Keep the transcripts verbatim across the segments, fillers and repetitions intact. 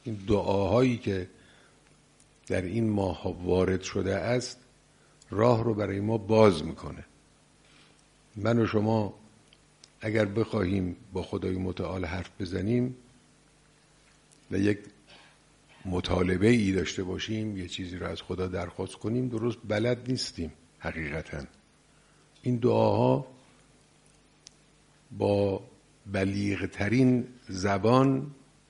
این دعاهایی که در این ماه وارد شده است راه رو برای ما باز میکنه. من و شما اگر بخواهیم با خدای متعال حرف بزنیم و یک مطالبه ای داشته باشیم، یه چیزی رو از خدا درخواست کنیم، درست بلد نیستیم حقیقتاً. این دعاها با بلیغ ترین زبان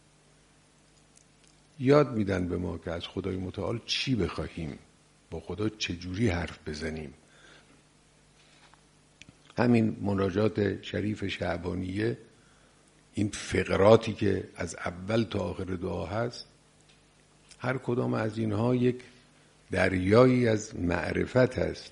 یاد میدن به ما که از خدای متعال چی بخواهیم، با خدا چجوری حرف بزنیم. همین مناجات شریف شعبانیه، این فقراتی که از اول تا آخر دعا هست، هر کدام از اینها یک دریایی از معرفت هست.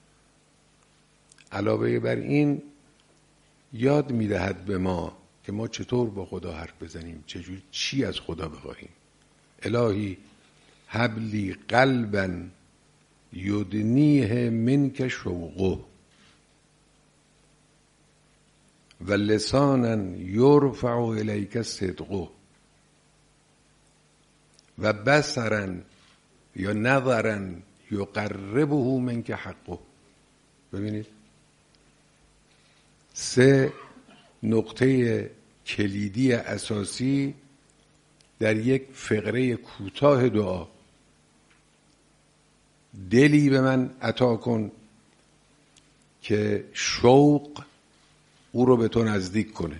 علاوه بر این یاد میدهد به ما که ما چطور با خدا حرف بزنیم، چجوری چی از خدا بخواهیم. الهی هب لی قلبا یدنیه منک شوقه و لسانا یرفع الیک صدقه و بصرا یا نظرا یقربه منک حقه. ببینید سه نقطه کلیدی اساسی در یک فقره کوتاه دعا. دلی به من عطا کن که شوق او رو به تو نزدیک کنه.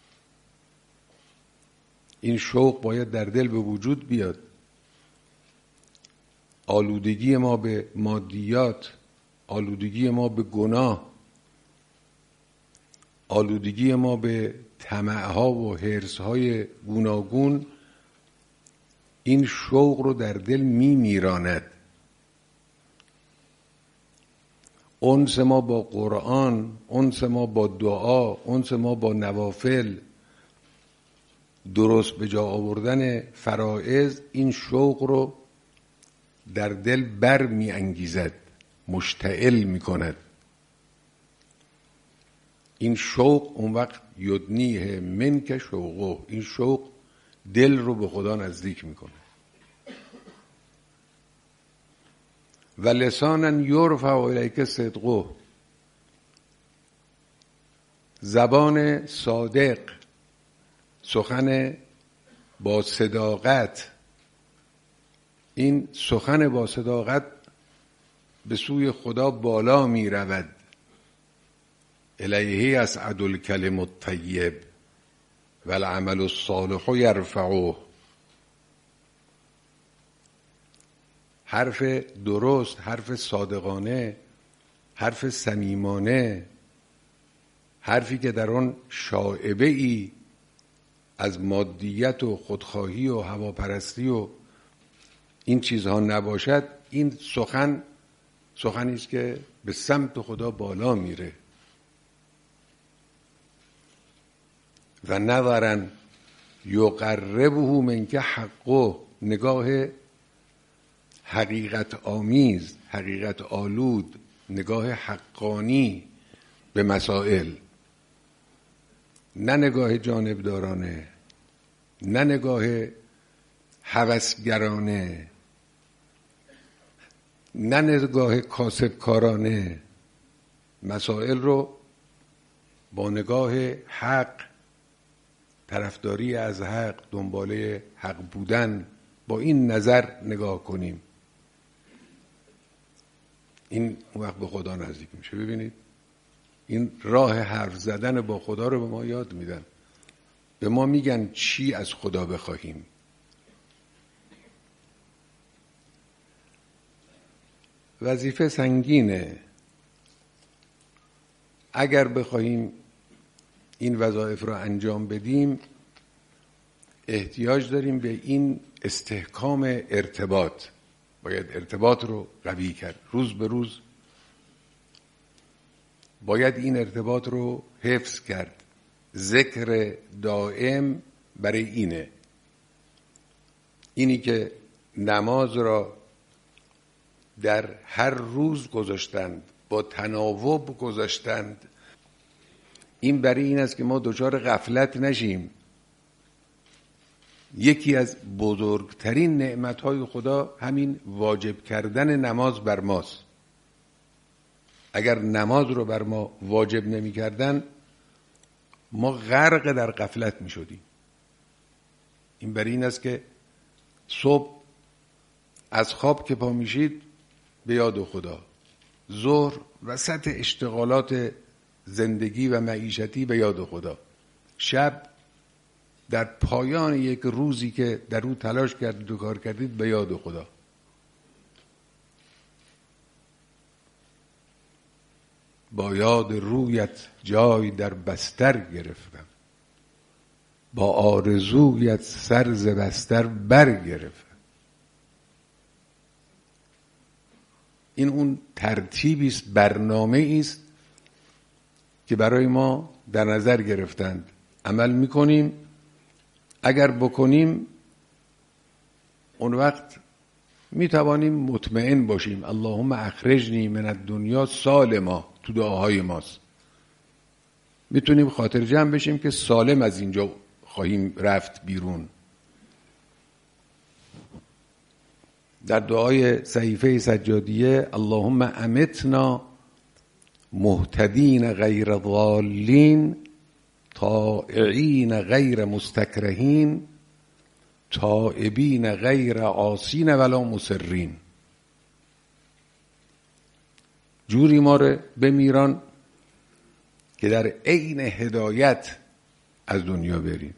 این شوق باید در دل به وجود بیاد. آلودگی ما به مادیات، آلودگی ما به گناه، آلودگی ما به طمع‌ها و حرص‌های گوناگون این شوق رو در دل می میراند. انس ما با قرآن، انس ما با دعا، انس ما با نوافل، درست به جا آوردن فرائض این شوق رو در دل بر می انگیزد، مشتعل می کند. این شوق اون وقت یدنیه منک شوقه، این شوق دل رو به خدا نزدیک میکنه. و لسانا یرفع الیک صدقه، زبان صادق، سخن با صداقت. این سخن با صداقت به سوی خدا بالا می رود. الیه یصعد الکلم الطیب و العمل الصالح یرفعه. حرف درست، حرف صادقانه، حرف صمیمانه، حرفی که در آن شائبه ای از مادیت و خودخواهی و هواپرستی و این چیزها نباشد، این سخن سخنی است که به سمت خدا بالا میره. و نظرا یقربه منک حقه، نگاه حقیقت آمیز، حقیقت آلود، نگاه حقانی به مسائل، نه نگاه جانبدارانه، نه نگاه هوسگرانه، نه نگاه کاسبکارانه. مسائل رو با نگاه حق، طرفداری از حق، دنباله حق بودن، با این نظر نگاه کنیم. این وقت به خدا نزدیک میشه. ببینید این راه حرف زدن با خدا رو به ما یاد میدن. به ما میگن چی از خدا بخواهیم. وظیفه سنگینه. اگر بخواهیم این وظایف را انجام بدیم احتیاج داریم به این استحکام ارتباط. باید ارتباط رو قوی کرد. روز به روز باید این ارتباط رو حفظ کرد. ذکر دائم برای اینه. اینی که نماز را در هر روز گذاشتند، با تناوب گذاشتند، این برای این است که ما دچار غفلت نشیم. یکی از بزرگترین نعمتهای خدا همین واجب کردن نماز بر ماست. اگر نماز رو بر ما واجب نمی کردن ما غرق در غفلت می شدیم. این برای این است که صبح از خواب که پا میشید به یاد خدا، ظهر وسط اشتغالات زندگی و معیشتی به یاد خدا، شب در پایان یک روزی که در اون تلاش کردید و کار کردید به یاد خدا. با یاد رویت جای در بستر گرفتم، با آرزویت سر ز بستر برگرفتم. این اون ترتیبی است، برنامه‌ای است که برای ما در نظر گرفتند. عمل میکنیم، اگر بکنیم اون وقت میتوانیم مطمئن باشیم اللهم اخرجنی من الدنیا سالما تو دعاهای ماست. میتونیم خاطر جمع بشیم که سالم از اینجا خواهیم رفت بیرون. در دعای صحیفه سجادیه اللهم امتنا مهتدین غیر ضالین طائعین غیر مستکرهین تائبین غیر عاصین ولا مصرین. جوری ما رو بمیران که در عین هدایت از دنیا بریم،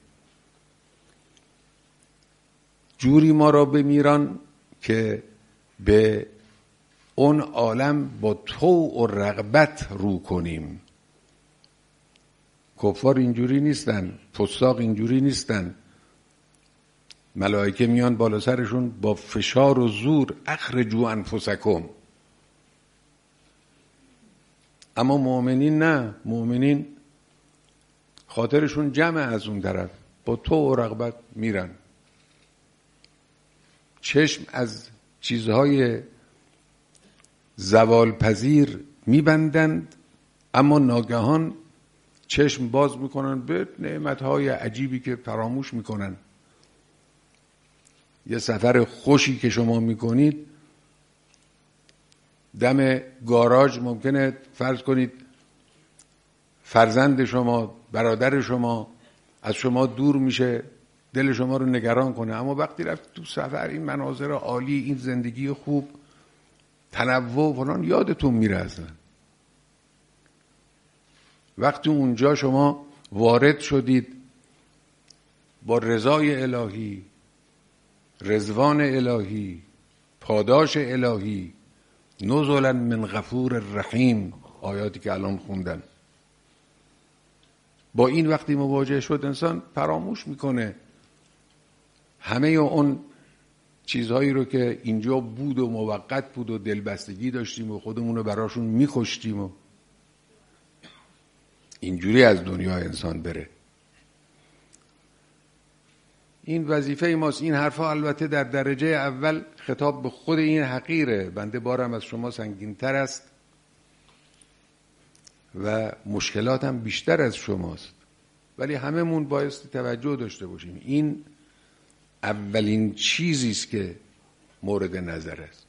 جوری ما را بمیران که به اون عالم با طوع و رغبت رو کنیم. کفار اینجوری نیستن، فساق اینجوری نیستن. ملائکه میان بالا سرشون با فشار و زور اخرجوا انفسکم. اما مؤمنین نه، مؤمنین خاطرشون جمع از اون طرف، با طوع و رغبت میرن. چشم از چیزهای زوال پذیر میبندند اما ناگهان چشم باز میکنن به نعمتهای عجیبی که فراموش میکنن. یه سفر خوشی که شما میکنید، دم گاراژ ممکنه فرض کنید فرزند شما، برادر شما از شما دور میشه، دل شما رو نگران کنه، اما وقتی رفت تو سفر، این مناظر عالی، این زندگی خوب، تنوع فلان، یادتون میره اصلا. وقتی اونجا شما وارد شدید با رضای الهی، رضوان الهی، پاداش الهی، نزلا من غفور رحیم، آیاتی که الان خوندن، با این وقتی مواجه شد انسان فراموش میکنه همه اون چیزهایی رو که اینجا بود و موقت بود و دلبستگی داشتیم و خودمون رو براشون میخوشتیم و اینجوری از دنیا انسان بره. این وظیفه ماست. این حرفا البته در درجه اول خطاب به خود این حقیره، بنده بارم از شما سنگین‌تر است و مشکلاتم بیشتر از شماست، ولی هممون بایستی توجه داشته باشیم. این اولین چیزی است که مورد نظر است.